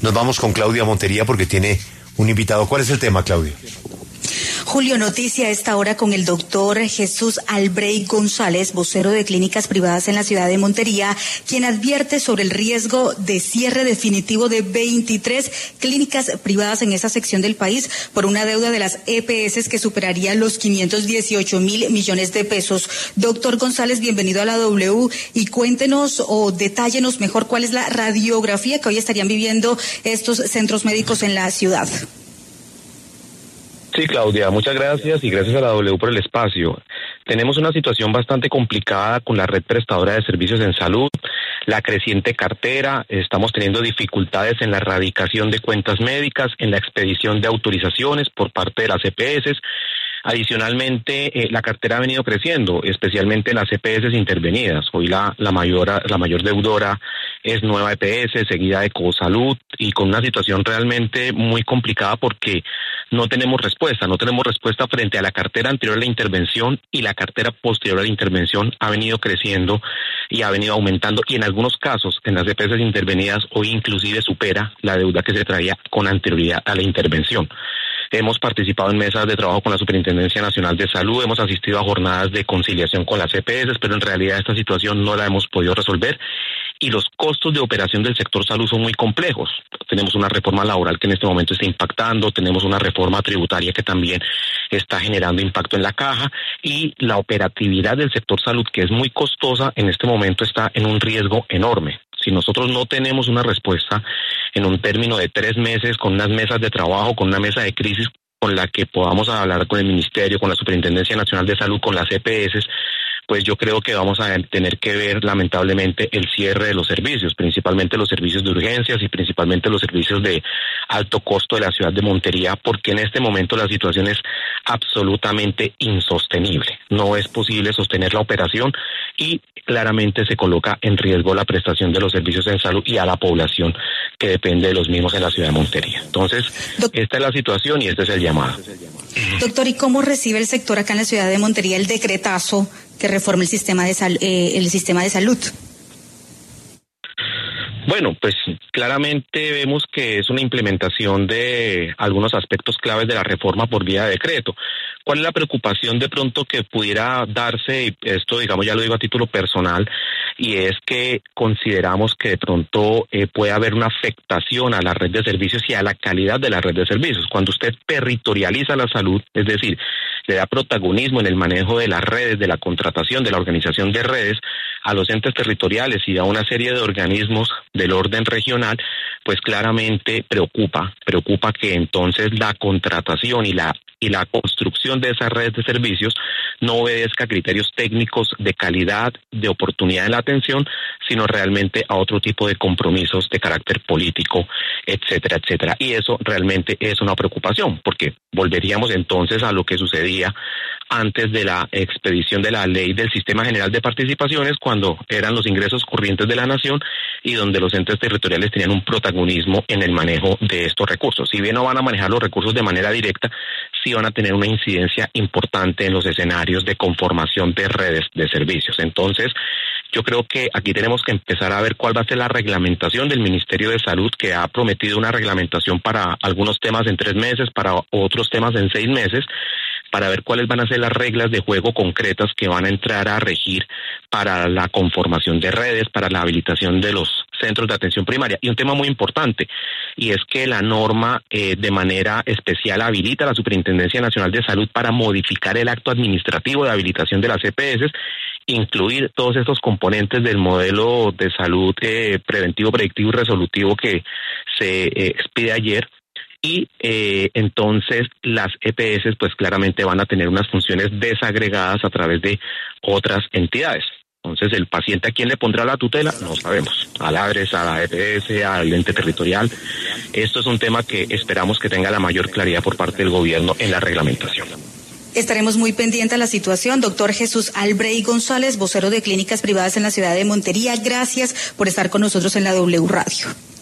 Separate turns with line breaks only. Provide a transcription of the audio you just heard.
Nos vamos con Claudia Montería porque tiene un invitado. ¿Cuál es el tema, Claudia?
Julio, noticia a esta hora con el doctor Jesús Albrey González, vocero de clínicas privadas en la ciudad de Montería, quien advierte sobre el riesgo de cierre definitivo de 23 clínicas privadas en esa sección del país por una deuda de las EPS que superaría los 518.000 millones de pesos. Doctor González, bienvenido a la W y cuéntenos o detállenos mejor cuál es la radiografía que hoy estarían viviendo estos centros médicos en la ciudad.
Sí, Claudia, muchas gracias y gracias a la W por el espacio. Tenemos una situación bastante complicada con la red prestadora de servicios en salud, la creciente cartera, estamos teniendo dificultades en la erradicación de cuentas médicas, en la expedición de autorizaciones por parte de las EPS. Adicionalmente, la cartera ha venido creciendo, especialmente las EPS intervenidas. Hoy la mayor deudora es Nueva EPS, seguida de Cosalud, y con una situación realmente muy complicada porque no tenemos respuesta frente a la cartera anterior a la intervención, y la cartera posterior a la intervención ha venido creciendo y ha venido aumentando, y en algunos casos, en las EPS intervenidas, hoy inclusive supera la deuda que se traía con anterioridad a la intervención. Hemos participado en mesas de trabajo con la Superintendencia Nacional de Salud, hemos asistido a jornadas de conciliación con las EPS, pero en realidad esta situación no la hemos podido resolver y los costos de operación del sector salud son muy complejos. Tenemos una reforma laboral que en este momento está impactando, tenemos una reforma tributaria que también está generando impacto en la caja, y la operatividad del sector salud, que es muy costosa, en este momento está en un riesgo enorme. Si nosotros no tenemos una respuesta en un término de 3 meses, con unas mesas de trabajo, con una mesa de crisis con la que podamos hablar con el Ministerio, con la Superintendencia Nacional de Salud, con las EPS, pues yo creo que vamos a tener que ver lamentablemente el cierre de los servicios, principalmente los servicios de urgencias y principalmente los servicios de alto costo de la ciudad de Montería, porque en este momento la situación es absolutamente insostenible. No es posible sostener la operación y claramente se coloca en riesgo la prestación de los servicios en salud y a la población que depende de los mismos en la ciudad de Montería. Entonces, esta es la situación y este es el llamado.
Doctor, ¿y cómo recibe el sector acá en la ciudad de Montería el decretazo que reforma el sistema de salud?
Bueno, pues claramente vemos que es una implementación de algunos aspectos claves de la reforma por vía de decreto. ¿Cuál es la preocupación de pronto que pudiera darse? Y esto, digamos, ya lo digo a título personal, y es que consideramos que de pronto puede haber una afectación a la red de servicios y a la calidad de la red de servicios. Cuando usted territorializa la salud, es decir, le da protagonismo en el manejo de las redes, de la contratación, de la organización de redes a los entes territoriales y a una serie de organismos del orden regional, pues claramente preocupa que entonces la contratación y la construcción de esas redes de servicios no obedezca a criterios técnicos de calidad, de oportunidad en la atención, sino realmente a otro tipo de compromisos de carácter político, etcétera, etcétera. Y eso realmente es una preocupación, porque volveríamos entonces a lo que sucedía antes de la expedición de la ley del Sistema General de Participaciones, cuando eran los ingresos corrientes de la nación y donde los entes territoriales tenían un protagonismo en el manejo de estos recursos. Si bien no van a manejar los recursos de manera directa, sí van a tener una incidencia importante en los escenarios de conformación de redes de servicios. Entonces, yo creo que aquí tenemos que empezar a ver cuál va a ser la reglamentación del Ministerio de Salud, que ha prometido una reglamentación para algunos temas en 3 meses, para otros temas en 6 meses, para ver cuáles van a ser las reglas de juego concretas que van a entrar a regir para la conformación de redes, para la habilitación de los centros de atención primaria. Y un tema muy importante, y es que la norma de manera especial habilita a la Superintendencia Nacional de Salud para modificar el acto administrativo de habilitación de las EPS, incluir todos estos componentes del modelo de salud preventivo, predictivo y resolutivo que se expide ayer. Y entonces las EPS pues claramente van a tener unas funciones desagregadas a través de otras entidades. Entonces, ¿el paciente a quién le pondrá la tutela? No sabemos. Al ADRES, a la EPS, al ente territorial. Esto es un tema que esperamos que tenga la mayor claridad por parte del gobierno en la reglamentación.
Estaremos muy pendientes a la situación. Doctor Jesús Albrey González, vocero de clínicas privadas en la ciudad de Montería, gracias por estar con nosotros en la W Radio.